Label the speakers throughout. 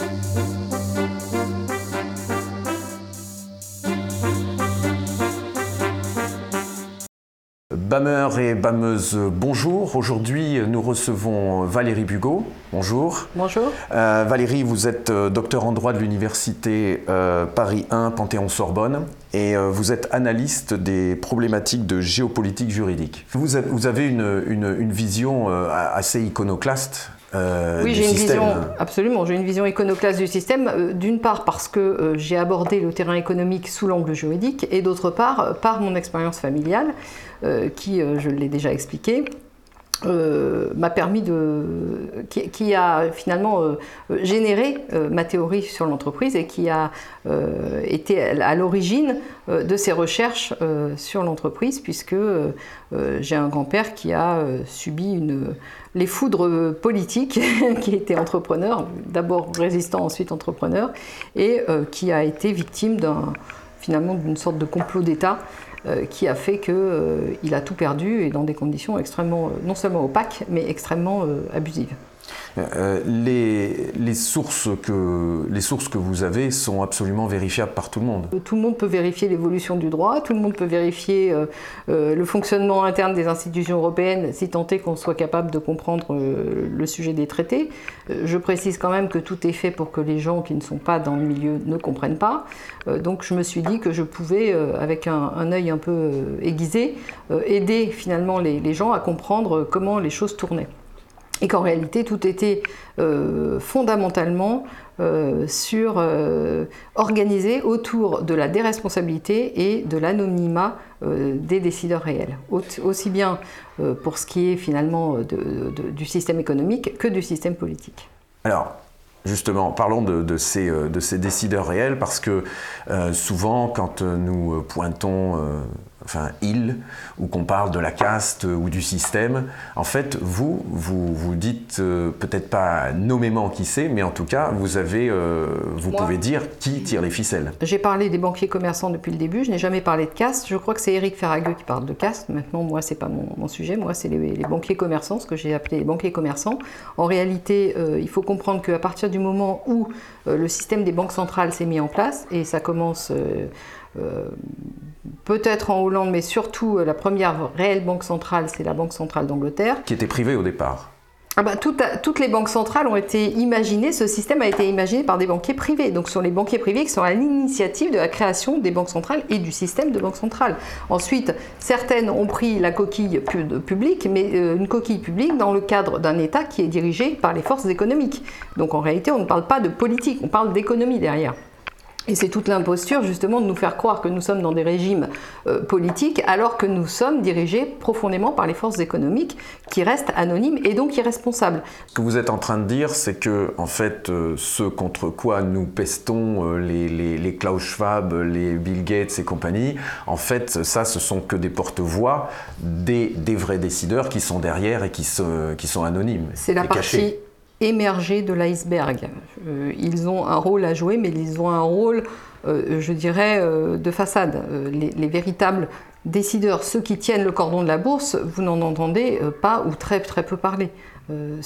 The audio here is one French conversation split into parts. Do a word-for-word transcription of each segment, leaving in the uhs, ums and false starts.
Speaker 1: Bammeurs et bammeuses, bonjour. Aujourd'hui, nous recevons Valérie Bugot. Bonjour.
Speaker 2: Bonjour.
Speaker 1: Euh, Valérie, vous êtes docteur en droit de l'université euh, Paris un, Panthéon-Sorbonne, et euh, vous êtes analyste des problématiques de géopolitique juridique. Vous avez, vous avez une, une, une vision euh, assez iconoclaste. Euh,
Speaker 2: oui,
Speaker 1: j'ai
Speaker 2: une
Speaker 1: système.
Speaker 2: vision, absolument, j'ai une vision iconoclaste du système, euh, d'une part parce que euh, j'ai abordé le terrain économique sous l'angle juridique, et d'autre part euh, par mon expérience familiale, euh, qui, euh, je l'ai déjà expliqué, Euh, m'a permis de, qui, qui a finalement euh, généré euh, ma théorie sur l'entreprise et qui a euh, été à l'origine euh, de ces recherches euh, sur l'entreprise, puisque euh, j'ai un grand-père qui a euh, subi une, les foudres politiques, qui était entrepreneur, d'abord résistant, ensuite entrepreneur, et euh, qui a été victime d'un, finalement d'une sorte de complot d'État Euh, qui a fait qu'il euh, a tout perdu, et dans des conditions extrêmement, euh, non seulement opaques, mais extrêmement euh, abusives.
Speaker 1: Euh, les, les, sources que, les sources que vous avez sont absolument vérifiables par tout le monde.
Speaker 2: Tout le monde peut vérifier l'évolution du droit, tout le monde peut vérifier euh, euh, le fonctionnement interne des institutions européennes, si tant est qu'on soit capable de comprendre euh, le sujet des traités. Euh, je précise quand même que tout est fait pour que les gens qui ne sont pas dans le milieu ne comprennent pas. Euh, donc je me suis dit que je pouvais, euh, avec un, un œil un peu euh, aiguisé, euh, aider finalement les, les gens à comprendre comment les choses tournaient. Et qu'en réalité, tout était euh, fondamentalement euh, sur, euh, organisé autour de la déresponsabilité et de l'anonymat euh, des décideurs réels. Aussi bien euh, pour ce qui est finalement de, de, du système économique que du système politique.
Speaker 1: Alors, justement, parlons de, de, ces, de ces décideurs réels, parce que euh, souvent, quand nous pointons... Euh, enfin il, ou qu'on parle de la caste ou du système, en fait, vous, vous, vous dites euh, peut-être pas nommément qui c'est, mais en tout cas, vous, avez, euh, vous
Speaker 2: Moi,
Speaker 1: pouvez dire qui tire les ficelles.
Speaker 2: J'ai parlé des banquiers commerçants depuis le début, je n'ai jamais parlé de caste. Je crois que c'est Éric Ferragueux qui parle de caste. Maintenant, moi, c'est pas mon, mon sujet. Moi, c'est les, les banquiers commerçants, ce que j'ai appelé les banquiers commerçants. En réalité, euh, il faut comprendre qu'à partir du moment où euh, le système des banques centrales s'est mis en place, et ça commence... Euh, Euh, peut-être en Hollande, mais surtout euh, la première réelle banque centrale, c'est la Banque centrale d'Angleterre.
Speaker 1: Qui était privée au départ.
Speaker 2: Ah bah, tout a, toutes les banques centrales ont été imaginées, ce système a été imaginé par des banquiers privés. Donc ce sont les banquiers privés qui sont à l'initiative de la création des banques centrales et du système de banque centrale. Ensuite, certaines ont pris la coquille publique, mais euh, une coquille publique dans le cadre d'un État qui est dirigé par les forces économiques. Donc en réalité, on ne parle pas de politique, on parle d'économie derrière. Et c'est toute l'imposture justement de nous faire croire que nous sommes dans des régimes euh, politiques, alors que nous sommes dirigés profondément par les forces économiques qui restent anonymes et donc irresponsables.
Speaker 1: Ce que vous êtes en train de dire, c'est que en fait, euh, ce contre quoi nous pestons, euh, les, les, les Klaus Schwab, les Bill Gates et compagnie, en fait, ça, ce sont que des porte-voix des, des vrais décideurs qui sont derrière et qui, se, qui sont anonymes.
Speaker 2: C'est la partie cachés. émergée de l'iceberg. Euh, ils ont un rôle à jouer, mais ils ont un rôle, euh, je dirais, euh, de façade. Euh, les, les véritables décideurs, ceux qui tiennent le cordon de la bourse, vous n'en entendez euh, pas ou très, très peu parler. Euh,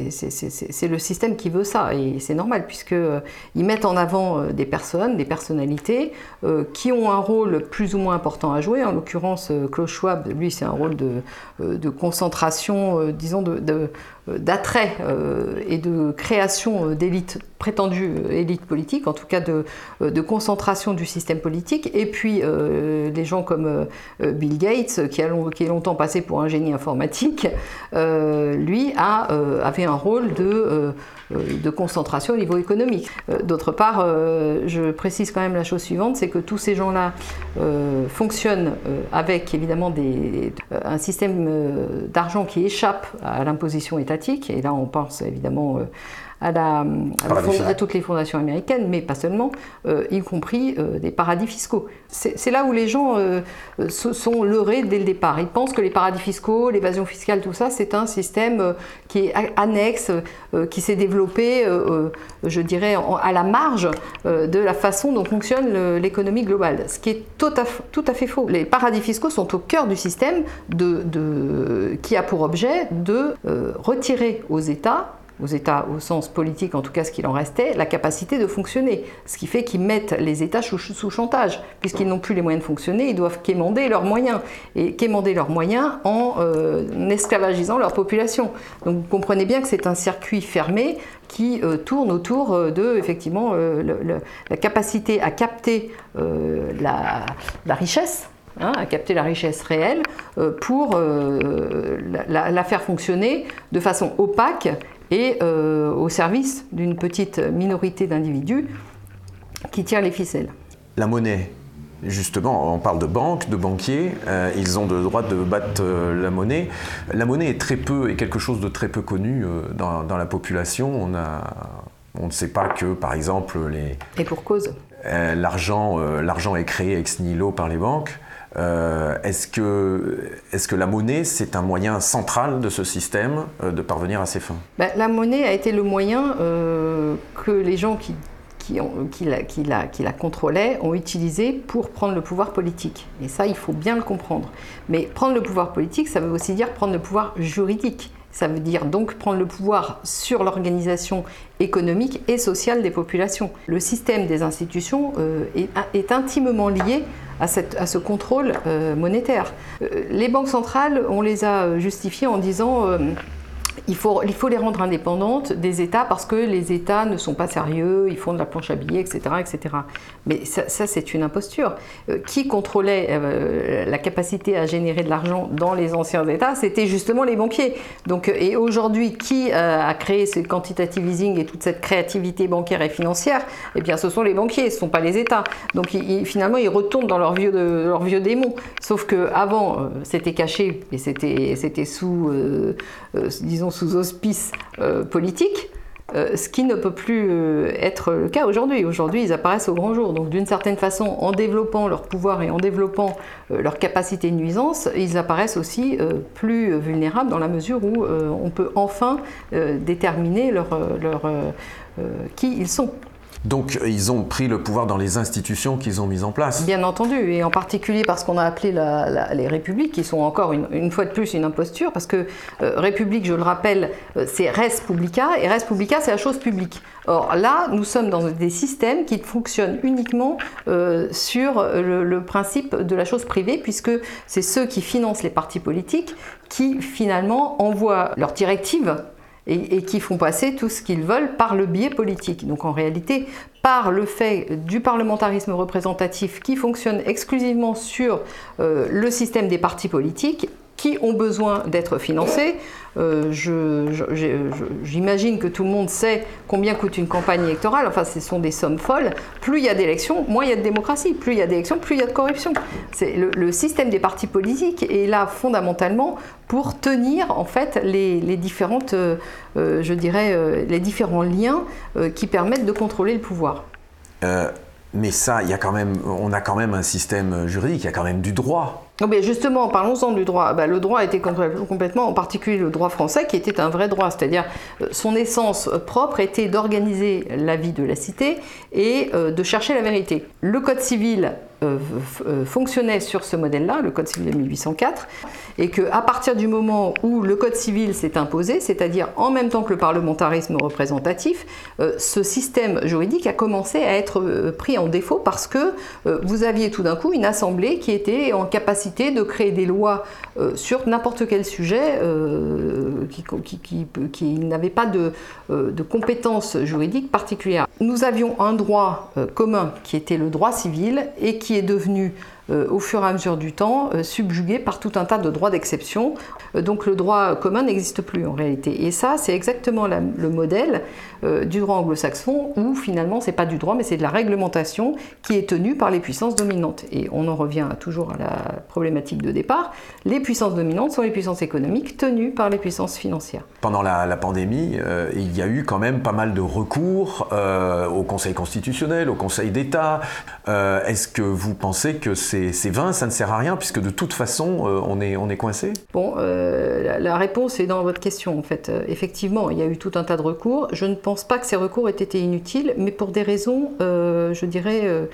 Speaker 2: c'est le système qui veut ça, et c'est normal, puisqu'ils euh, mettent en avant euh, des personnes, des personnalités euh, qui ont un rôle plus ou moins important à jouer. En l'occurrence, euh, Klaus Schwab, lui, c'est un rôle de, euh, de concentration, euh, disons, de, de, d'attrait euh, et de création d'élites, prétendues élites politiques, en tout cas de, de concentration du système politique. Et puis euh, des gens comme euh, Bill Gates, qui, a long, qui est longtemps passé pour un génie informatique, euh, lui a, euh, avait un rôle de, euh, de concentration au niveau économique. Euh, D'autre part, euh, je précise quand même la chose suivante, c'est que tous ces gens-là euh, fonctionnent euh, avec évidemment des, euh, un système euh, d'argent qui échappe à l'imposition étatique. Et là, on pense évidemment euh, à, la, à, fond, à toutes les fondations américaines, mais pas seulement, euh, y compris euh, des paradis fiscaux. C'est là où les gens euh, se sont leurrés dès le départ. Ils pensent que les paradis fiscaux, l'évasion fiscale, tout ça, c'est un système euh, qui est annexe, euh, qui s'est développé, euh, je dirais, en, à la marge euh, de la façon dont fonctionne l'économie globale. Ce qui est tout à, tout à fait faux. Les paradis fiscaux sont au cœur du système de, de, qui a pour objet de euh, retirer aux États aux États au sens politique, en tout cas ce qu'il en restait, la capacité de fonctionner. Ce qui fait qu'ils mettent les États sous, sous chantage. Puisqu'ils n'ont plus les moyens de fonctionner, ils doivent quémander leurs moyens. Et quémander leurs moyens en euh, esclavagisant leur population. Donc vous comprenez bien que c'est un circuit fermé qui euh, tourne autour euh, de, effectivement, euh, le, le, la capacité à capter euh, la, la richesse, hein, à capter la richesse réelle euh, pour euh, la, la faire fonctionner de façon opaque et euh, au service d'une petite minorité d'individus qui tirent les ficelles.
Speaker 1: La monnaie, justement, on parle de banques, de banquiers, euh, ils ont le droit de battre euh, la monnaie. La monnaie est très peu, est quelque chose de très peu connu euh, dans, dans la population. On a, on ne sait pas que, par exemple, les...
Speaker 2: Et pour cause.
Speaker 1: Euh, l'argent, euh, l'argent est créé ex nihilo par les banques. Euh, est-ce que, est-ce que la monnaie, c'est un moyen central de ce système euh, de parvenir à ses fins?
Speaker 2: Ben, la monnaie a été le moyen euh, que les gens qui Qui, ont, qui, la, qui, la, qui la contrôlaient ont utilisé pour prendre le pouvoir politique. Et ça, il faut bien le comprendre. Mais prendre le pouvoir politique, ça veut aussi dire prendre le pouvoir juridique. Ça veut dire donc prendre le pouvoir sur l'organisation économique et sociale des populations. Le système des institutions euh, est, est intimement lié à, cette, à ce contrôle euh, monétaire. Euh, les banques centrales, on les a justifiées en disant... Euh, Il faut, il faut les rendre indépendantes des États parce que les États ne sont pas sérieux, ils font de la planche à billets, et cetera et cetera. Mais ça, ça c'est une imposture. Euh, qui contrôlait euh, la capacité à générer de l'argent dans les anciens États? C'était justement les banquiers. Donc, et aujourd'hui, qui euh, a créé ce quantitative easing et toute cette créativité bancaire et financière? Eh bien, ce sont les banquiers, ce ne sont pas les États. Donc ils, finalement, ils retournent dans leur vieux, de, leur vieux démon. Sauf qu'avant, euh, c'était caché et c'était, c'était sous, euh, euh, disons, sous auspice euh, politique, euh, ce qui ne peut plus euh, être le cas aujourd'hui. Aujourd'hui, ils apparaissent au grand jour. Donc, d'une certaine façon, en développant leur pouvoir et en développant euh, leur capacité de nuisance, ils apparaissent aussi euh, plus vulnérables dans la mesure où euh, on peut enfin euh, déterminer leur, leur, euh, euh, qui ils sont.
Speaker 1: Donc ils ont pris le pouvoir dans les institutions qu'ils ont mises en place.
Speaker 2: Bien entendu, et en particulier parce qu'on a appelé la, la, les républiques, qui sont encore une, une fois de plus une imposture, parce que euh, république, je le rappelle, euh, c'est res publica, et res publica, c'est la chose publique. Or là, nous sommes dans des systèmes qui fonctionnent uniquement euh, sur le, le principe de la chose privée, puisque c'est ceux qui financent les partis politiques qui finalement envoient leurs directives Et, et qui font passer tout ce qu'ils veulent par le biais politique. Donc en réalité, par le fait du parlementarisme représentatif qui fonctionne exclusivement sur euh, le système des partis politiques, qui ont besoin d'être financés. Euh, je, je, je, j'imagine que tout le monde sait combien coûte une campagne électorale. Enfin, ce sont des sommes folles. Plus il y a d'élections, moins il y a de démocratie. Plus il y a d'élections, plus il y a de corruption. C'est le, le système des partis politiques est là fondamentalement pour tenir en fait les, les différentes, euh, je dirais, euh, les différents liens euh, qui permettent de contrôler le pouvoir.
Speaker 1: Euh, mais ça, il y a quand même, on a quand même un système juridique, il y a quand même du droit.
Speaker 2: Oh ben justement, parlons-en du droit. Ben, le droit était complètement, en particulier le droit français, qui était un vrai droit, c'est-à-dire son essence propre était d'organiser la vie de la cité et euh, de chercher la vérité. Le Code civil euh, euh, fonctionnait sur ce modèle-là, le Code civil de mille huit cent quatre, et qu'à partir du moment où le Code civil s'est imposé, c'est-à-dire en même temps que le parlementarisme représentatif, euh, ce système juridique a commencé à être euh, pris en défaut parce que euh, vous aviez tout d'un coup une assemblée qui était en capacité de créer des lois euh, sur n'importe quel sujet euh, qui, qui, qui, qui n'avaient pas de, euh, de compétences juridiques particulières. Nous avions un droit euh, commun qui était le droit civil et qui est devenu euh, au fur et à mesure du temps euh, subjugué par tout un tas de droits d'exception. Euh, donc le droit commun n'existe plus en réalité. Et ça, c'est exactement la, le modèle euh, du droit anglo-saxon où finalement c'est pas du droit mais c'est de la réglementation qui est tenue par les puissances dominantes. Et on en revient toujours à la problématique de départ. Les puissances dominantes sont les puissances économiques tenues par les puissances financières.
Speaker 1: Pendant la, la pandémie, euh, il y a eu quand même pas mal de recours euh, au Conseil constitutionnel, au Conseil d'État. Euh, est-ce que vous pensez que c'est, c'est vain, ça ne sert à rien, puisque de toute façon, euh, on est, on est coincé?
Speaker 2: Bon, euh, la, la réponse est dans votre question, en fait. Euh, effectivement, il y a eu tout un tas de recours. Je ne pense pas que ces recours aient été inutiles, mais pour des raisons, euh, je dirais, euh,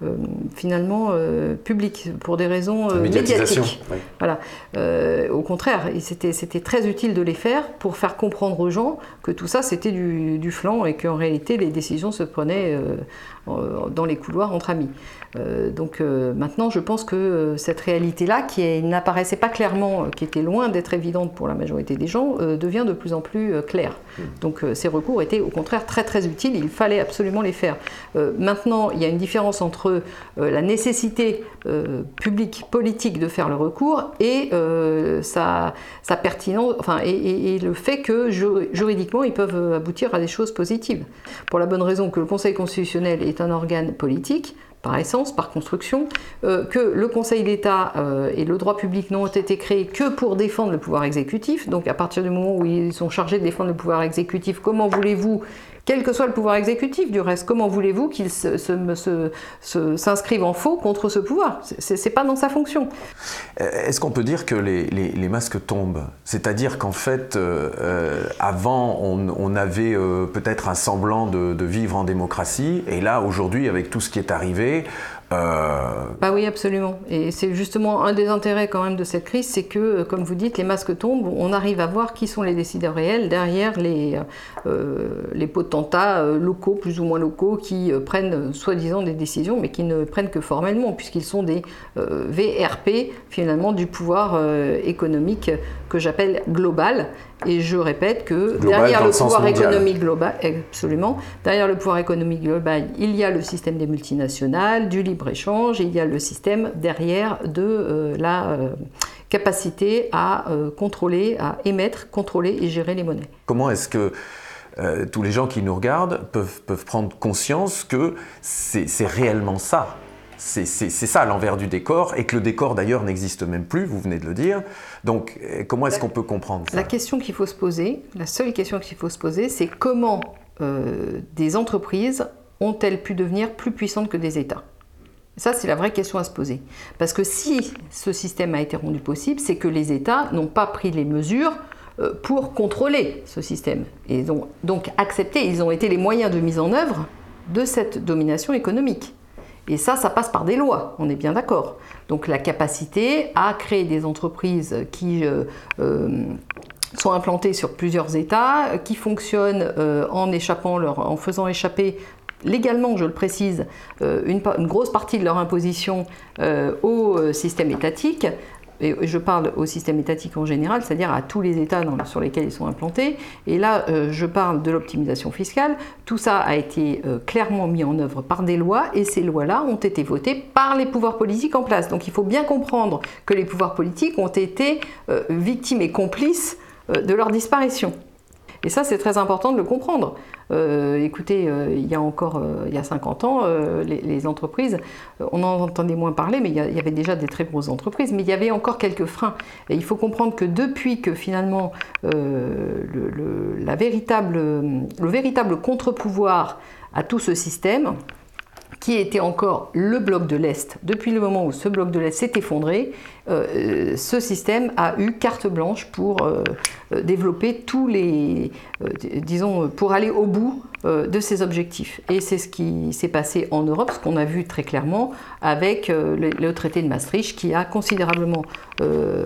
Speaker 2: euh, finalement euh, publiques, pour des raisons euh, médiatiques.
Speaker 1: Oui.
Speaker 2: Voilà. Euh, au contraire, c'était, c'était très utile de les faire pour faire comprendre aux gens que tout ça c'était du, du flan et qu'en réalité les décisions se prenaient euh, dans les couloirs entre amis. Euh, donc euh, maintenant je pense que euh, cette réalité-là, qui est, n'apparaissait pas clairement, euh, qui était loin d'être évidente pour la majorité des gens, euh, devient de plus en plus euh, claire. Donc euh, ces recours étaient au contraire très très utiles, il fallait absolument les faire. Euh, maintenant il y a une différence entre euh, la nécessité euh, publique, politique de faire le recours et euh, sa, sa pertinence, enfin, et, et, et le fait que juridiquement ils peuvent aboutir à des choses positives. Pour la bonne raison que le Conseil constitutionnel est un organe politique, par essence, par construction, euh, que le Conseil d'État euh, et le droit public n'ont été créés que pour défendre le pouvoir exécutif. Donc à partir du moment où ils sont chargés de défendre le pouvoir exécutif, comment voulez-vous, quel que soit le pouvoir exécutif du reste, comment voulez-vous qu'ils se, se, se, se, s'inscrivent en faux contre ce pouvoir? C'est, c'est pas dans sa fonction.
Speaker 1: Est-ce qu'on peut dire que les, les, les masques tombent? C'est-à-dire qu'en fait, euh, avant, on, on avait euh, peut-être un semblant de, de vivre en démocratie, et là, aujourd'hui, avec tout ce qui est arrivé, Euh...
Speaker 2: Bah oui, absolument. Et c'est justement un des intérêts quand même de cette crise, c'est que, comme vous dites, les masques tombent, on arrive à voir qui sont les décideurs réels derrière les, euh, les potentats locaux, plus ou moins locaux, qui euh, prennent soi-disant des décisions, mais qui ne prennent que formellement, puisqu'ils sont des euh, V R P, finalement, du pouvoir euh, économique que j'appelle global. Et je répète que global, derrière le, le pouvoir économique global, absolument, derrière le pouvoir économique global, il y a le système des multinationales, du libre-échange, et il y a le système derrière de euh, la euh, capacité à euh, contrôler, à émettre, contrôler et gérer les monnaies.
Speaker 1: Comment est-ce que euh, tous les gens qui nous regardent peuvent, peuvent prendre conscience que c'est, c'est réellement ça? C'est, c'est, c'est ça l'envers du décor, et que le décor d'ailleurs n'existe même plus, vous venez de le dire. Donc comment est-ce qu'on peut comprendre ça?
Speaker 2: La question qu'il faut se poser, la seule question qu'il faut se poser, c'est comment euh, des entreprises ont-elles pu devenir plus puissantes que des États? Ça, c'est la vraie question à se poser. Parce que si ce système a été rendu possible, c'est que les États n'ont pas pris les mesures euh, pour contrôler ce système. Et ils ont donc accepté, ils ont été les moyens de mise en œuvre de cette domination économique. Et ça, ça passe par des lois, on est bien d'accord. Donc la capacité à créer des entreprises qui euh, euh, sont implantées sur plusieurs États, qui fonctionnent euh, en échappant leur, en faisant échapper légalement, je le précise, euh, une, une grosse partie de leur imposition euh, au système étatique. Et je parle au système étatique en général, c'est-à-dire à tous les États dans, sur lesquels ils sont implantés. Et là, euh, je parle de l'optimisation fiscale. Tout ça a été euh, clairement mis en œuvre par des lois, et ces lois-là ont été votées par les pouvoirs politiques en place. Donc il faut bien comprendre que les pouvoirs politiques ont été euh, victimes et complices euh, de leur disparition. Et ça, c'est très important de le comprendre. Euh, écoutez, euh, il y a encore euh, il y a cinquante ans, euh, les, les entreprises, euh, on en entendait moins parler, mais il y, a, il y avait déjà des très grosses entreprises, mais il y avait encore quelques freins. Et il faut comprendre que depuis que finalement euh, le, le, la véritable, le véritable contre-pouvoir à tout ce système, qui était encore le bloc de l'Est, depuis le moment où ce bloc de l'Est s'est effondré, euh, ce système a eu carte blanche pour euh, développer tous les, euh, disons, pour aller au bout euh, de ses objectifs. Et c'est ce qui s'est passé en Europe, ce qu'on a vu très clairement avec euh, le, le traité de Maastricht, qui a considérablement euh,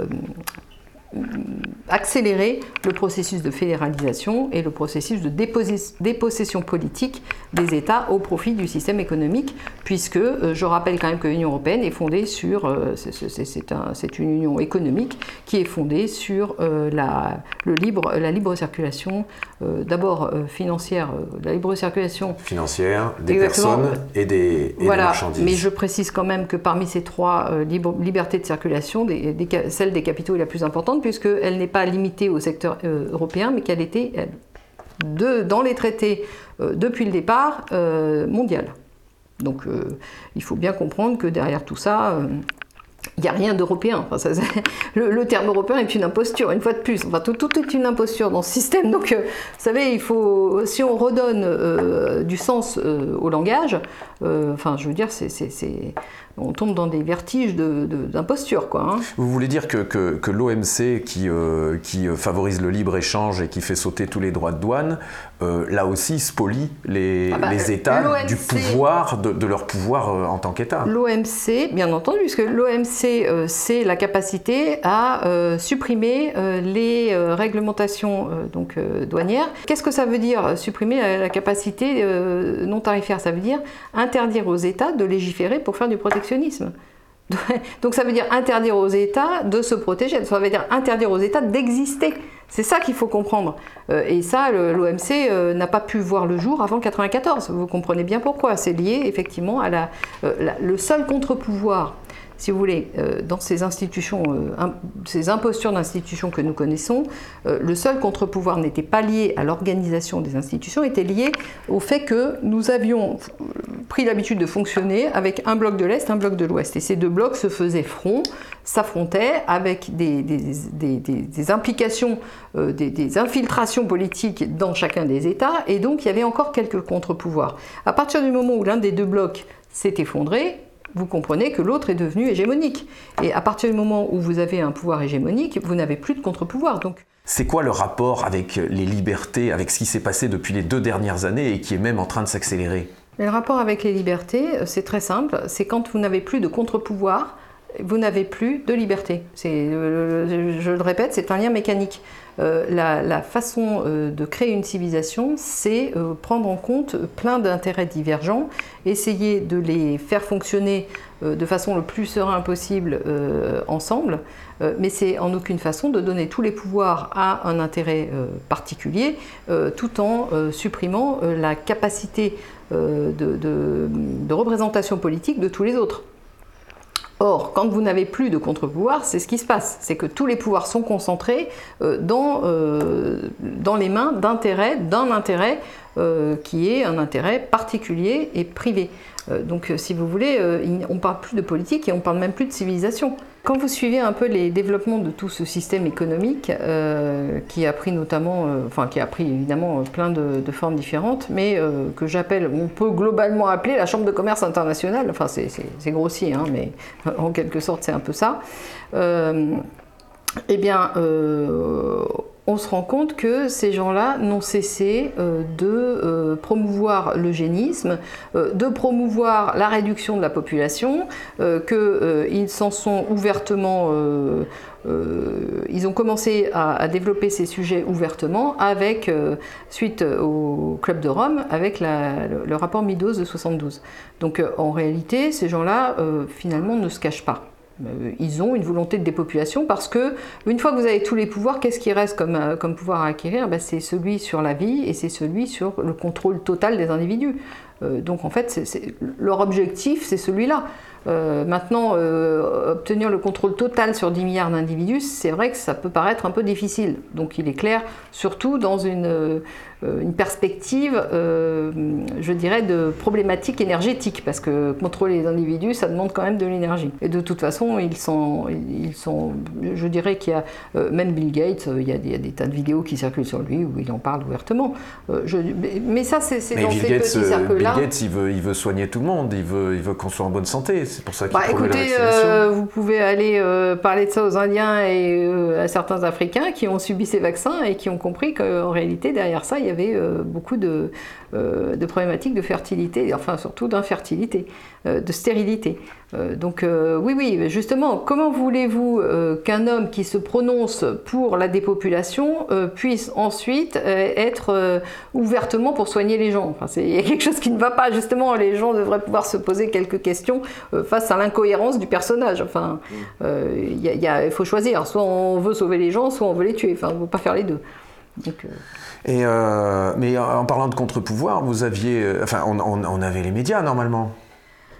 Speaker 2: accélérer le processus de fédéralisation et le processus de dépossession politique des États au profit du système économique, puisque euh, je rappelle quand même que l'Union européenne est fondée sur, euh, c'est, c'est, c'est, un, c'est une union économique qui est fondée sur euh, la, le libre, la libre circulation, euh, d'abord euh, financière, euh, la libre circulation
Speaker 1: financière des exactement, personnes et des, et
Speaker 2: voilà,
Speaker 1: des marchandises.
Speaker 2: Mais je précise quand même que parmi ces trois euh, libre, libertés de circulation, des, des, celle des capitaux est la plus importante, puisqu'elle n'est pas limitée au secteur euh, européen, mais qu'elle était euh, de, dans les traités euh, depuis le départ euh, mondial. Donc euh, il faut bien comprendre que derrière tout ça, euh, Il n'y a rien d'européen. Enfin, ça, le, le terme européen est une imposture, une fois de plus. Enfin, tout, tout est une imposture dans ce système. Donc, euh, vous savez, il faut, si on redonne euh, du sens euh, au langage, euh, enfin, je veux dire, c'est, c'est, c'est, on tombe dans des vertiges de, de, d'imposture, quoi. Hein.
Speaker 1: Vous voulez dire que, que, que l'O M C, qui, euh, qui favorise le libre-échange et qui fait sauter tous les droits de douane, euh, là aussi spolie les, ah bah, les États l'O M C, du pouvoir, de, de leur pouvoir euh, en tant qu'État.
Speaker 2: L'O M C, bien entendu, puisque l'O M C, euh, c'est la capacité à euh, supprimer euh, les euh, réglementations euh, donc, euh, douanières. Qu'est-ce que ça veut dire, supprimer la, la capacité euh, non tarifaire? Ça veut dire interdire aux États de légiférer pour faire du protectionnisme. Donc ça veut dire interdire aux États de se protéger, ça veut dire interdire aux États d'exister. C'est ça qu'il faut comprendre. Euh, et ça, l'O M C euh, n'a pas pu voir le jour avant mille neuf cent quatre-vingt-quatorze. Vous comprenez bien pourquoi. C'est lié effectivement à la, euh, la, le seul contre-pouvoir, si vous voulez, euh, dans ces institutions, euh, im ces impostures d'institutions que nous connaissons, euh, le seul contre-pouvoir n'était pas lié à l'organisation des institutions, était lié au fait que nous avions pris l'habitude de fonctionner avec un bloc de l'Est, un bloc de l'Ouest. Et ces deux blocs se faisaient front, s'affrontaient avec des, des, des, des, des implications, euh, des, des infiltrations politiques dans chacun des États, et donc il y avait encore quelques contre-pouvoirs. À partir du moment où l'un des deux blocs s'est effondré, vous comprenez que l'autre est devenu hégémonique. Et à partir du moment où vous avez un pouvoir hégémonique, vous n'avez plus de contre-pouvoir. Donc,
Speaker 1: c'est quoi le rapport avec les libertés, avec ce qui s'est passé depuis les deux dernières années et qui est même en train de s'accélérer?
Speaker 2: Le rapport avec les libertés, c'est très simple. C'est quand vous n'avez plus de contre-pouvoir, vous n'avez plus de liberté. C'est, je le répète, c'est un lien mécanique. Euh, la, la façon euh, de créer une civilisation, c'est euh, prendre en compte plein d'intérêts divergents, essayer de les faire fonctionner euh, de façon le plus serein possible euh, ensemble, euh, mais c'est en aucune façon de donner tous les pouvoirs à un intérêt euh, particulier, euh, tout en euh, supprimant euh, la capacité euh, de, de, de représentation politique de tous les autres. Or, quand vous n'avez plus de contre-pouvoir, c'est ce qui se passe. C'est que tous les pouvoirs sont concentrés euh, dans, euh, dans les mains d'intérêts, d'un intérêt euh, qui est un intérêt particulier et privé. Euh, donc, si vous voulez, euh, on ne parle plus de politique et on ne parle même plus de civilisation. Quand vous suivez un peu les développements de tout ce système économique, euh, qui a pris notamment, euh, enfin qui a pris évidemment plein de, de formes différentes, mais euh, que j'appelle, on peut globalement appeler la Chambre de commerce internationale, enfin c'est grossier, hein, mais en quelque sorte c'est un peu ça, euh, eh bien, euh, on se rend compte que ces gens-là n'ont cessé euh, de euh, promouvoir l'eugénisme, euh, de promouvoir la réduction de la population, euh, qu'ils euh, s'en sont ouvertement... Euh, euh, ils ont commencé à, à développer ces sujets ouvertement avec, euh, suite au Club de Rome, avec la, le, le rapport Meadows de soixante-douze. Donc euh, en réalité, ces gens-là, euh, finalement, ne se cachent pas. Ils ont une volonté de dépopulation parce que, une fois que vous avez tous les pouvoirs, qu'est-ce qui reste comme, comme pouvoir à acquérir? Ben, c'est celui sur la vie et c'est celui sur le contrôle total des individus. Euh, donc en fait, c'est, c'est, leur objectif, c'est celui-là. Euh, maintenant, euh, obtenir le contrôle total sur dix milliards d'individus, c'est vrai que ça peut paraître un peu difficile. Donc il est clair, surtout dans une, euh, une perspective, euh, je dirais, de problématique énergétique, parce que contrôler les individus, ça demande quand même de l'énergie. Et de toute façon, ils sont, ils sont je dirais qu'il y a, euh, même Bill Gates, euh, il, y a des, il y a des tas de vidéos qui circulent sur lui où il en parle ouvertement. Euh, je, mais ça, c'est dans
Speaker 1: Bill
Speaker 2: ces
Speaker 1: Gates,
Speaker 2: petits cercles-là.
Speaker 1: Bill Gates, il veut, il veut soigner tout le monde, il veut, il veut qu'on soit en bonne santé. C'est pour ça qu'il
Speaker 2: bah,
Speaker 1: promeut
Speaker 2: écoutez,
Speaker 1: la vaccination.
Speaker 2: Euh, vous pouvez aller euh, parler de ça aux Indiens et euh, à certains Africains qui ont subi ces vaccins et qui ont compris qu'en réalité, derrière ça, il y avait euh, beaucoup de, euh, de problématiques de fertilité, enfin surtout d'infertilité, euh, de stérilité. Euh, donc euh, oui, oui, justement, comment voulez-vous euh, qu'un homme qui se prononce pour la dépopulation euh, puisse ensuite euh, être euh, ouvertement pour soigner les gens? Enfin, il y a quelque chose qui ne va pas, justement, les gens devraient pouvoir se poser quelques questions euh, face à l'incohérence du personnage. Enfin, euh, y a, y a, il faut choisir, soit on veut sauver les gens, soit on veut les tuer, enfin, il ne faut pas faire les deux. Donc, euh...
Speaker 1: Et euh, mais en parlant de contre-pouvoir, vous aviez, enfin, on, on, on avait les médias normalement.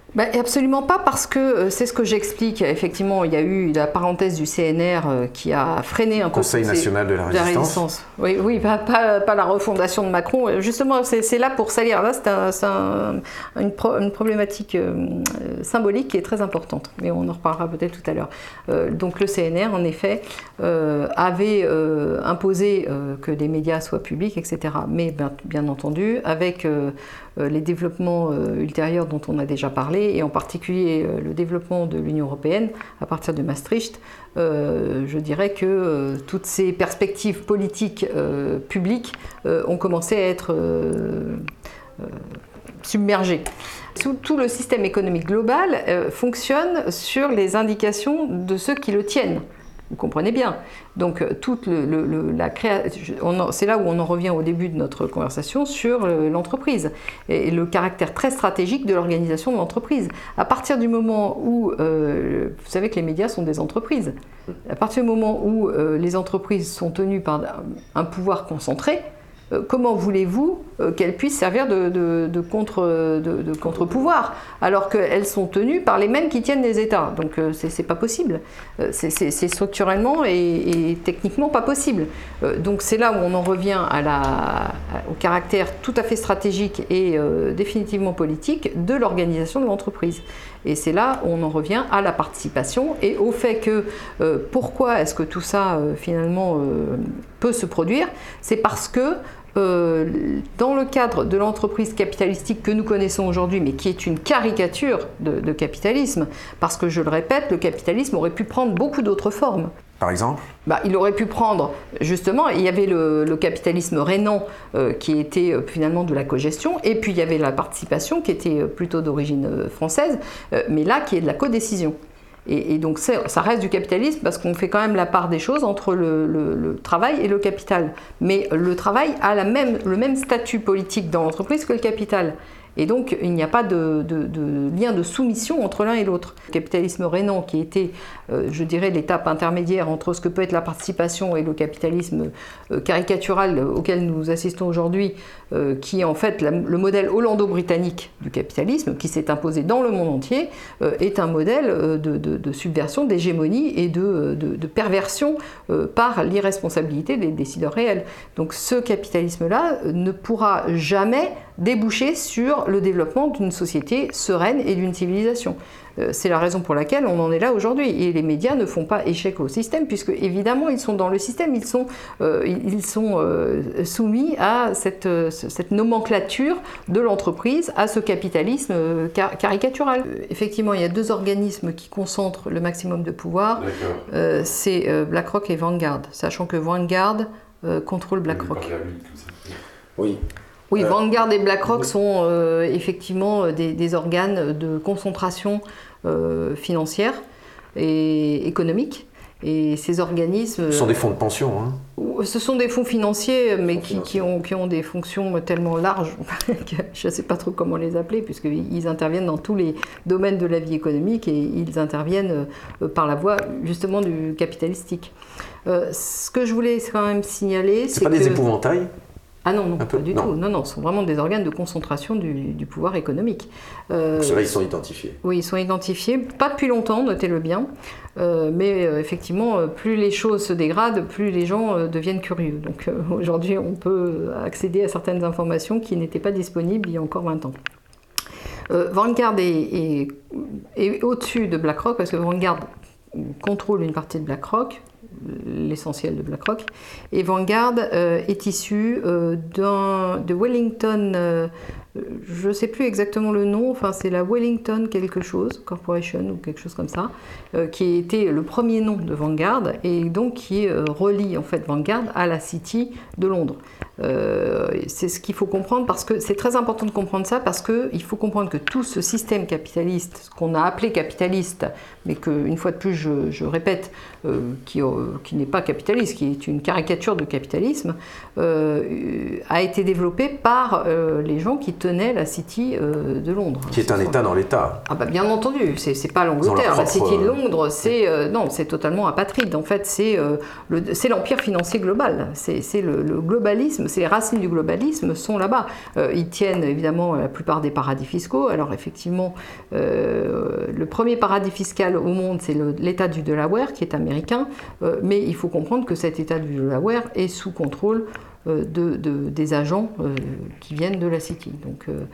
Speaker 2: Ben, absolument pas, parce que c'est ce que j'explique. Effectivement, il y a eu la parenthèse du C N R qui a freiné un peu...
Speaker 1: Conseil national de la résistance.
Speaker 2: La résistance. Oui, oui pas, pas, pas la refondation de Macron. Justement, c'est là pour salir. Là, c'est un, un, une, pro, une problématique euh, symbolique qui est très importante. Mais on en reparlera peut-être tout à l'heure. Euh, donc le C N R, en effet, euh, avait euh, imposé euh, que les médias soient publics, et cetera. Mais bien, bien entendu, avec... Euh, les développements ultérieurs dont on a déjà parlé, et en particulier le développement de l'Union européenne à partir de Maastricht, euh, je dirais que euh, toutes ces perspectives politiques euh, publiques euh, ont commencé à être euh, euh, submergées. Tout, tout le système économique global euh, fonctionne sur les indications de ceux qui le tiennent. Vous comprenez bien. Donc, toute le, le, la création, c'est là où on en revient au début de notre conversation sur l'entreprise et le caractère très stratégique de l'organisation de l'entreprise. À partir du moment où, euh, vous savez que les médias sont des entreprises, à partir du moment où euh, les entreprises sont tenues par un pouvoir concentré, Euh, comment voulez-vous euh, qu'elles puissent servir de, de, de, contre, de, de contre-pouvoir alors qu'elles sont tenues par les mêmes qui tiennent les États? Donc euh, c'est pas possible. Euh, c'est structurellement et, et techniquement pas possible. Euh, donc c'est là où on en revient à la, à, au caractère tout à fait stratégique et euh, définitivement politique de l'organisation de l'entreprise. Et c'est là où on en revient à la participation et au fait que euh, pourquoi est-ce que tout ça euh, finalement euh, peut se produire? C'est parce que euh, dans le cadre de l'entreprise capitalistique que nous connaissons aujourd'hui, mais qui est une caricature de, de capitalisme, parce que je le répète, le capitalisme aurait pu prendre beaucoup d'autres formes.
Speaker 1: Par exemple ?
Speaker 2: Bah, il aurait pu prendre, justement, il y avait le, le capitalisme rénan euh, qui était euh, finalement de la cogestion, et puis il y avait la participation qui était euh, plutôt d'origine euh, française, euh, mais là qui est de la codécision. Et, et donc ça reste du capitalisme parce qu'on fait quand même la part des choses entre le, le, le travail et le capital. Mais le travail a la même, le même statut politique dans l'entreprise que le capital. Et donc, il n'y a pas de, de, de lien de soumission entre l'un et l'autre. Le capitalisme rénan, qui était, euh, je dirais, l'étape intermédiaire entre ce que peut être la participation et le capitalisme euh, caricatural auquel nous assistons aujourd'hui, euh, qui est en fait la, le modèle hollando-britannique du capitalisme, qui s'est imposé dans le monde entier, euh, est un modèle de, de, de subversion, d'hégémonie et de, de, de perversion euh, par l'irresponsabilité des décideurs réels. Donc, ce capitalisme-là ne pourra jamais déboucher sur le développement d'une société sereine et d'une civilisation. Euh, c'est la raison pour laquelle on en est là aujourd'hui. Et les médias ne font pas échec au système, puisque évidemment ils sont dans le système, ils sont, euh, ils sont euh, soumis à cette, euh, cette nomenclature de l'entreprise, à ce capitalisme euh, car caricatural. Euh, effectivement, il y a deux organismes qui concentrent le maximum de pouvoir. Euh, c'est euh, BlackRock et Vanguard, sachant que Vanguard euh, contrôle BlackRock.
Speaker 1: Oui.
Speaker 2: Oui,
Speaker 1: Euh,
Speaker 2: Vanguard et BlackRock sont euh, effectivement des, des organes de concentration euh, financière et économique. Et ces organismes...
Speaker 1: Ce sont des fonds de pension, hein.
Speaker 2: Ce sont des fonds financiers, mais
Speaker 1: fonds
Speaker 2: qui,
Speaker 1: financiers.
Speaker 2: Qui, ont, qui ont des fonctions tellement larges que je ne sais pas trop comment les appeler, puisqu'ils interviennent dans tous les domaines de la vie économique et ils interviennent euh, par la voie justement du capitalistique. Euh, ce que je voulais quand même signaler, c'est
Speaker 1: C'est pas
Speaker 2: que...
Speaker 1: des épouvantails ?
Speaker 2: Ah non, non,
Speaker 1: Un peu,
Speaker 2: pas du
Speaker 1: non.
Speaker 2: tout. Non, non, ce sont vraiment des organes de concentration du, du pouvoir économique. Euh,
Speaker 1: Ceux-là, ils sont identifiés.
Speaker 2: Oui, ils sont identifiés, pas depuis longtemps, notez-le bien, euh, mais euh, effectivement, euh, plus les choses se dégradent, plus les gens euh, deviennent curieux. Donc euh, aujourd'hui, on peut accéder à certaines informations qui n'étaient pas disponibles il y a encore vingt ans. Euh, Vanguard est, est, est au-dessus de BlackRock, parce que Vanguard contrôle une partie de BlackRock, l'essentiel de BlackRock, et Vanguard euh, est issu euh, d'un, de Wellington, euh, je ne sais plus exactement le nom, enfin c'est la Wellington quelque chose, Corporation ou quelque chose comme ça, euh, qui était le premier nom de Vanguard et donc qui euh, relie en fait Vanguard à la City de Londres. Euh, c'est ce qu'il faut comprendre, parce que c'est très important de comprendre ça, parce qu'il faut comprendre que tout ce système capitaliste, ce qu'on a appelé capitaliste, mais qu'une fois de plus je, je répète, euh, qui, euh, qui n'est pas capitaliste, qui est une caricature de capitalisme, euh, a été développé par euh, les gens qui tenaient tenait la City euh, de Londres.
Speaker 1: Qui est un État dans l'État.
Speaker 2: Ah bah bien entendu, c'est, c'est pas l'Angleterre.
Speaker 1: Propre...
Speaker 2: La City de Londres, c'est euh, non, c'est totalement apatride. En fait, c'est euh, le, c'est l'empire financier global. C'est, c'est le, le globalisme, c'est les racines du globalisme sont là-bas. Euh, ils tiennent évidemment la plupart des paradis fiscaux. Alors effectivement, euh, le premier paradis fiscal au monde, c'est le, l'État du Delaware, qui est américain. Euh, mais il faut comprendre que cet État du Delaware est sous contrôle De, de, des agents euh, qui viennent de la City. Donc, euh,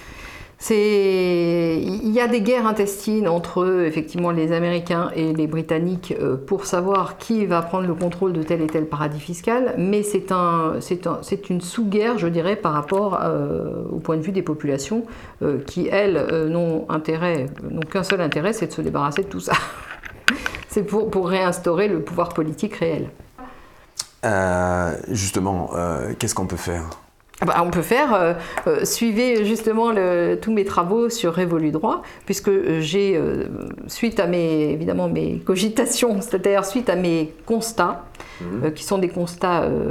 Speaker 2: c'est... il y a des guerres intestines entre effectivement les Américains et les Britanniques euh, pour savoir qui va prendre le contrôle de tel et tel paradis fiscal, mais c'est, un, c'est, un, c'est une sous-guerre, je dirais, par rapport euh, au point de vue des populations euh, qui, elles, euh, n'ont, intérêt, n'ont qu'un seul intérêt, c'est de se débarrasser de tout ça. C'est pour, pour réinstaurer le pouvoir politique réel.
Speaker 1: Euh, justement, euh, qu'est-ce qu'on peut faire ?
Speaker 2: Ah bah, on peut faire, euh, euh, suivez justement le, tous mes travaux sur Révolu Droit, puisque j'ai, euh, suite à mes, évidemment, mes cogitations, c'est-à-dire suite à mes constats, mmh. euh, qui sont des constats euh,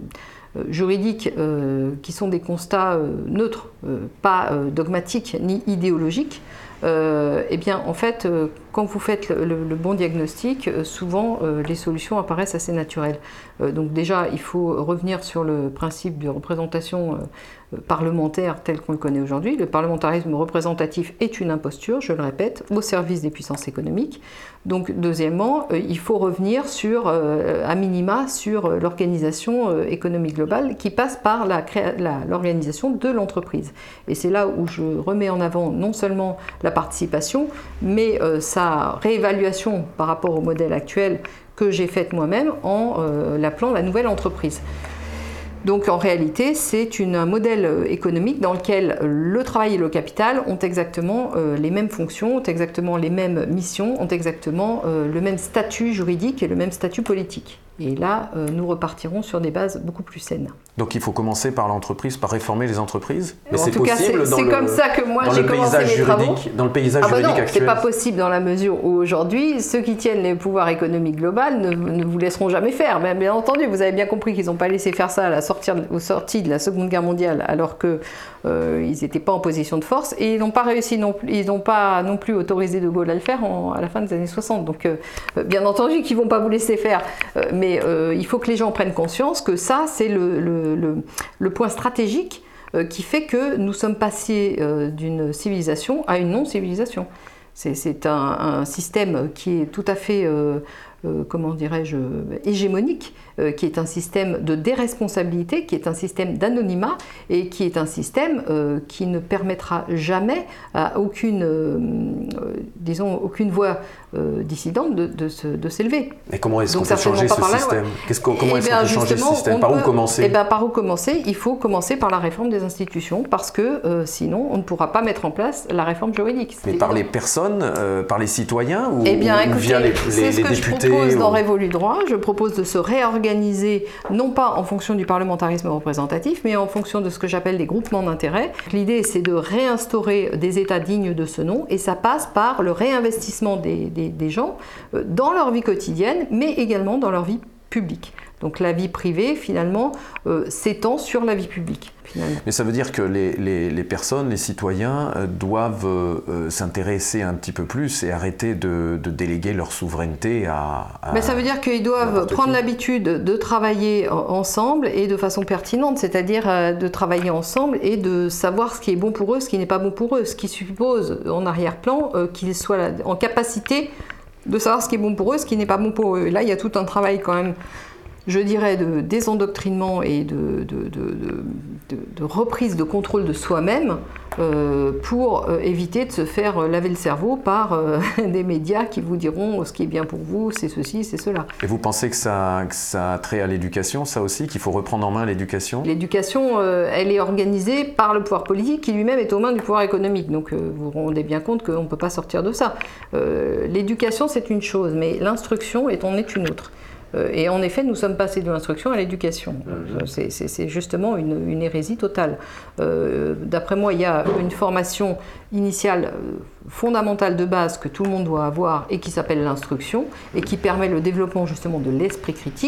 Speaker 2: juridiques, euh, qui sont des constats euh, neutres, euh, pas euh, dogmatiques ni idéologiques, euh, eh bien, en fait, euh, quand vous faites le, le, le bon diagnostic, euh, souvent euh, les solutions apparaissent assez naturelles. Euh, donc déjà, il faut revenir sur le principe de représentation euh, parlementaire tel qu'on le connaît aujourd'hui. Le parlementarisme représentatif est une imposture, je le répète, au service des puissances économiques. Donc deuxièmement, euh, il faut revenir sur, euh, à minima, sur l'organisation euh, économique globale qui passe par la créa- la, l'organisation de l'entreprise. Et c'est là où je remets en avant non seulement la participation, mais euh, sa réévaluation par rapport au modèle actuel que j'ai faite moi-même en euh, l'appelant la nouvelle entreprise. Donc en réalité, c'est une, un modèle économique dans lequel le travail et le capital ont exactement euh, les mêmes fonctions, ont exactement les mêmes missions, ont exactement euh, le même statut juridique et le même statut politique. Et là, euh, nous repartirons sur des bases beaucoup plus saines.
Speaker 1: Donc il faut commencer par l'entreprise, par réformer les entreprises. Mais
Speaker 2: en
Speaker 1: c'est
Speaker 2: tout cas,
Speaker 1: possible
Speaker 2: c'est,
Speaker 1: dans
Speaker 2: c'est
Speaker 1: le,
Speaker 2: comme ça que moi j'ai commencé mes travaux.
Speaker 1: Dans le paysage
Speaker 2: ah bah
Speaker 1: juridique
Speaker 2: non,
Speaker 1: actuel.
Speaker 2: C'est pas possible dans la mesure où aujourd'hui, ceux qui tiennent les pouvoirs économiques globaux ne, ne vous laisseront jamais faire. Mais bien entendu, vous avez bien compris qu'ils n'ont pas laissé faire ça à la sortie, aux sorties de la Seconde Guerre mondiale, alors qu'ils euh, n'étaient pas en position de force, et ils n'ont pas réussi non plus, ils n'ont pas non plus autorisé De Gaulle à le faire en, à la fin des années soixante. Donc euh, bien entendu qu'ils vont pas vous laisser faire, euh, mais euh, il faut que les gens prennent conscience que ça, c'est le, le, le, le point stratégique euh, qui fait que nous sommes passés euh, d'une civilisation à une non-civilisation. C'est, c'est un, un système qui est tout à fait, euh, euh, comment dirais-je, hégémonique, euh, qui est un système de déresponsabilité, qui est un système d'anonymat et qui est un système euh, qui ne permettra jamais à aucune, euh, disons, aucune voix euh, dissidente de, de, se, de s'élever.
Speaker 1: Et comment est-ce Donc, qu'on peut changer ce système Qu'est-ce qu'on, Comment est-ce qu'on peut changer ce système Par où commencer
Speaker 2: Eh bien, par où commencer Il faut commencer par la réforme des institutions, parce que euh, sinon, on ne pourra pas mettre en place la réforme juridique.
Speaker 1: Mais par les personnes, euh, par les citoyens ou,
Speaker 2: eh bien,
Speaker 1: ou
Speaker 2: écoutez,
Speaker 1: via les, les,
Speaker 2: c'est ce
Speaker 1: les
Speaker 2: que
Speaker 1: députés
Speaker 2: je propose
Speaker 1: ou...
Speaker 2: dans Révolu Droit. Je propose de se réorganiser, non pas en fonction du parlementarisme représentatif, mais en fonction de ce que j'appelle des groupements d'intérêt. L'idée, c'est de réinstaurer des États dignes de ce nom, et ça passe par le réinvestissement des, des, des gens dans leur vie quotidienne, mais également dans leur vie publique. Donc la vie privée, finalement, euh, s'étend sur la vie publique. Finalement.
Speaker 1: Mais ça veut dire que les, les, les personnes, les citoyens euh, doivent euh, s'intéresser un petit peu plus et arrêter de, de déléguer leur souveraineté à... à
Speaker 2: Mais ça veut dire qu'ils doivent prendre l'habitude de travailler ensemble et de façon pertinente, c'est-à-dire euh, de travailler ensemble et de savoir ce qui est bon pour eux, ce qui n'est pas bon pour eux, ce qui suppose en arrière-plan euh, qu'ils soient en capacité de savoir ce qui est bon pour eux, ce qui n'est pas bon pour eux. Et là, il y a tout un travail quand même, je dirais, de désendoctrinement et de, de, de, de, de, de reprise de contrôle de soi-même euh, pour euh, éviter de se faire euh, laver le cerveau par euh, des médias qui vous diront ce qui est bien pour vous, c'est ceci, c'est cela. Et
Speaker 1: vous pensez que ça, que ça a trait à l'éducation, ça aussi, qu'il faut reprendre en main l'éducation ?
Speaker 2: L'éducation, euh, elle est organisée par le pouvoir politique qui lui-même est aux mains du pouvoir économique. Donc euh, vous vous rendez bien compte qu'on ne peut pas sortir de ça. Euh, l'éducation, c'est une chose, mais l'instruction est, en est une autre. Et en effet, nous sommes passés de l'instruction à l'éducation. Mmh. C'est, c'est, c'est justement une, une hérésie totale. Euh, d'après moi, il y a une formation initiale fondamentale de base que tout le monde doit avoir et qui s'appelle l'instruction et qui permet le développement justement de l'esprit critique.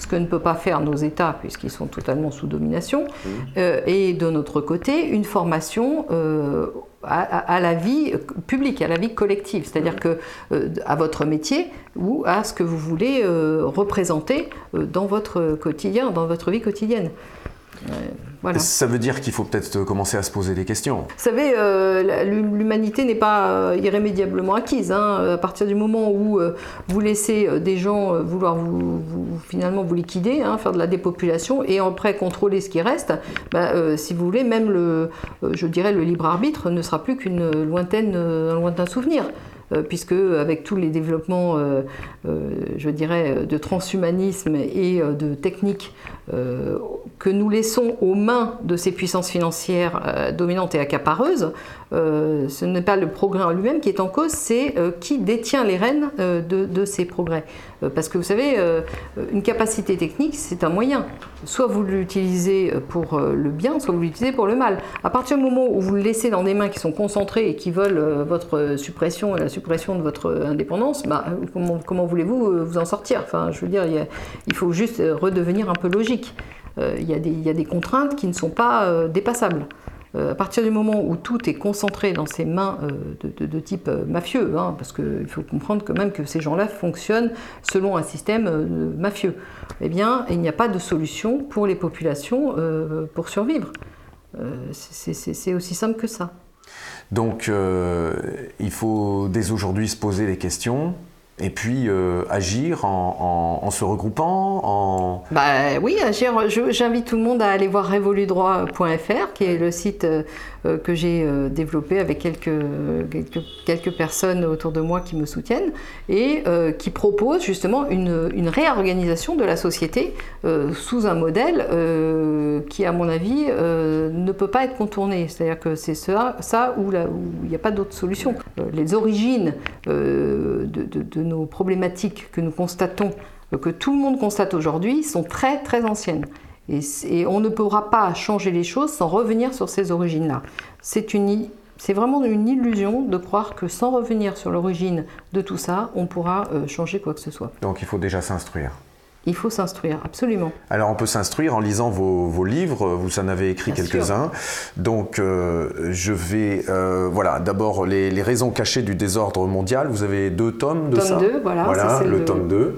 Speaker 2: ce que ne peut pas faire nos États puisqu'ils sont totalement sous domination,
Speaker 1: Mmh.
Speaker 2: euh, et de notre côté, une formation euh, à, à, à la vie publique, à la vie collective, c'est-à-dire que euh, à votre métier ou à ce que vous voulez euh, représenter euh, dans votre quotidien, dans votre vie quotidienne. Euh, voilà.
Speaker 1: Ça veut dire qu'il faut peut-être commencer à se poser des questions.
Speaker 2: Vous savez, euh, l'humanité n'est pas euh, irrémédiablement acquise. Hein. À partir du moment où euh, vous laissez euh, des gens euh, vouloir vous, vous, finalement vous liquider, hein, faire de la dépopulation et après contrôler ce qui reste, bah, euh, si vous voulez, même le, euh, je dirais, le libre arbitre ne sera plus qu'une lointaine, euh, un lointain souvenir. Euh, puisque avec tous les développements, euh, euh, je dirais, de transhumanisme et euh, de techniques euh, que nous laissons aux mains de ces puissances financières euh, dominantes et accapareuses, euh, ce n'est pas le progrès en lui-même qui est en cause, c'est euh, qui détient les rênes euh, de, de ces progrès. Euh, parce que vous savez, euh, une capacité technique, c'est un moyen. Soit vous l'utilisez pour le bien, soit vous l'utilisez pour le mal. À partir du moment où vous le laissez dans des mains qui sont concentrées et qui veulent euh, votre suppression et la suppression de votre indépendance, bah, comment, comment voulez-vous vous en sortir? Enfin, je veux dire, il, y a, il faut juste redevenir un peu logique. Euh, il, y a des, il y a des contraintes qui ne sont pas euh, dépassables. Euh, à partir du moment où tout est concentré dans ces mains euh, de, de, de type euh, mafieux, hein, parce qu'il faut comprendre quand même que ces gens-là fonctionnent selon un système euh, mafieux, eh bien, il n'y a pas de solution pour les populations euh, pour survivre. Euh, c'est aussi simple que ça.
Speaker 1: Donc, euh, il faut dès aujourd'hui se poser des questions. Et puis euh, agir en, en, en se regroupant, en...
Speaker 2: Bah oui, agir. J'invite tout le monde à aller voir révoludroit point F R, qui est le site euh, que j'ai euh, développé avec quelques, quelques, quelques personnes autour de moi qui me soutiennent, et euh, qui propose justement une, une réorganisation de la société euh, sous un modèle euh, qui, à mon avis, euh, ne peut pas être contourné. C'est-à-dire que c'est ça, ça où il n'y a pas d'autre solution. Euh, les origines euh, de, de, de nos problématiques que nous constatons, que tout le monde constate aujourd'hui, sont très très anciennes. Et, et on ne pourra pas changer les choses sans revenir sur ces origines-là. C'est une, c'est vraiment une illusion de croire que sans revenir sur l'origine de tout ça, on pourra euh, changer quoi que ce soit.
Speaker 1: Donc il faut déjà s'instruire.
Speaker 2: Il faut s'instruire, absolument.
Speaker 1: Alors on peut s'instruire en lisant vos, vos livres, vous en avez écrit quelques-uns. Donc euh, je vais, euh, voilà, d'abord les, les raisons cachées du désordre mondial, vous avez deux tomes de
Speaker 2: tome
Speaker 1: ça.
Speaker 2: Tome deux, voilà.
Speaker 1: Voilà, le
Speaker 2: de...
Speaker 1: tome deux.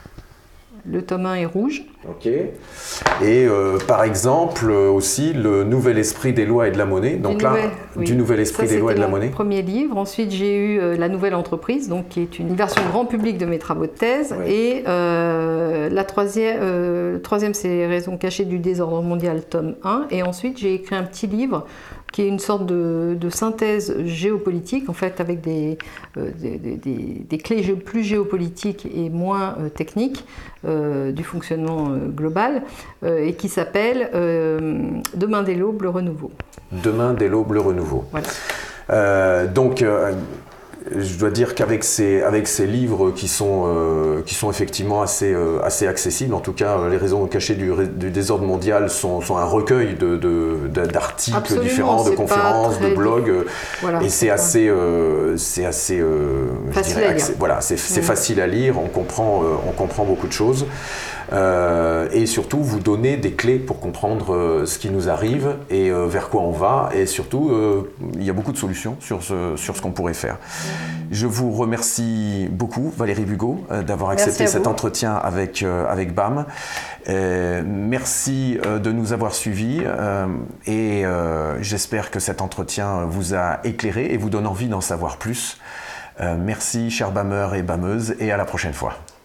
Speaker 2: Le tome un est rouge.
Speaker 1: Ok. Et euh, par exemple aussi le nouvel esprit des lois et de la monnaie. Donc
Speaker 2: du
Speaker 1: là,
Speaker 2: nouvel, oui.
Speaker 1: du nouvel esprit
Speaker 2: ça,
Speaker 1: des lois et de la
Speaker 2: mon
Speaker 1: monnaie.
Speaker 2: Premier livre. Ensuite, j'ai eu euh, la nouvelle entreprise, donc qui est une version grand public de mes travaux de thèse. Oui. Et euh, la troisième, euh, troisième, c'est les raisons cachées du désordre mondial, tome un. Et ensuite, j'ai écrit un petit livre qui est une sorte de, de synthèse géopolitique, en fait, avec des, euh, des, des, des clés plus géopolitiques et moins euh, techniques euh, du fonctionnement euh, global, euh, et qui s'appelle euh, Demain dès l'aube, le renouveau. Demain
Speaker 1: dès l'aube, le renouveau.
Speaker 2: Voilà.
Speaker 1: Euh, donc, euh, je dois dire qu'avec ces, avec ces livres qui sont, euh, qui sont effectivement assez, euh, assez accessibles, en tout cas, les raisons cachées du, du désordre mondial sont, sont un recueil de, de, d'articles différents, de conférences, de blogs, voilà, et c'est assez, euh, c'est assez, euh,
Speaker 2: facile,
Speaker 1: je dirais,
Speaker 2: à lire.
Speaker 1: Voilà, c'est mmh. facile à lire, on comprend, euh, on comprend beaucoup de choses. Euh, et surtout vous donner des clés pour comprendre euh, ce qui nous arrive et euh, vers quoi on va, et surtout euh, il y a beaucoup de solutions sur ce, sur ce qu'on pourrait faire. Je vous remercie beaucoup Valérie Bugeaud euh, d'avoir accepté cet entretien avec, euh, avec B A M. Euh, merci euh, de nous avoir suivis euh, et euh, j'espère que cet entretien vous a éclairé et vous donne envie d'en savoir plus. Euh, merci chers BAMeurs et BAMeuses, et à la prochaine fois.